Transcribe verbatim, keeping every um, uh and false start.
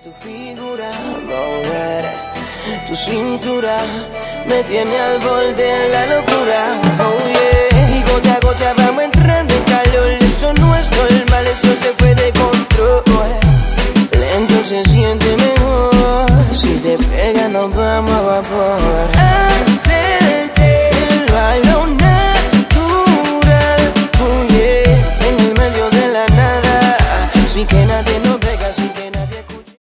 Tu figura, mover tu cintura me tiene al borde de la locura, oh yeah. Y gota a gota vamos entrando en calor, eso no es normal, eso se fue de control. Lento se siente mejor, si te pega nos vamos a vapor.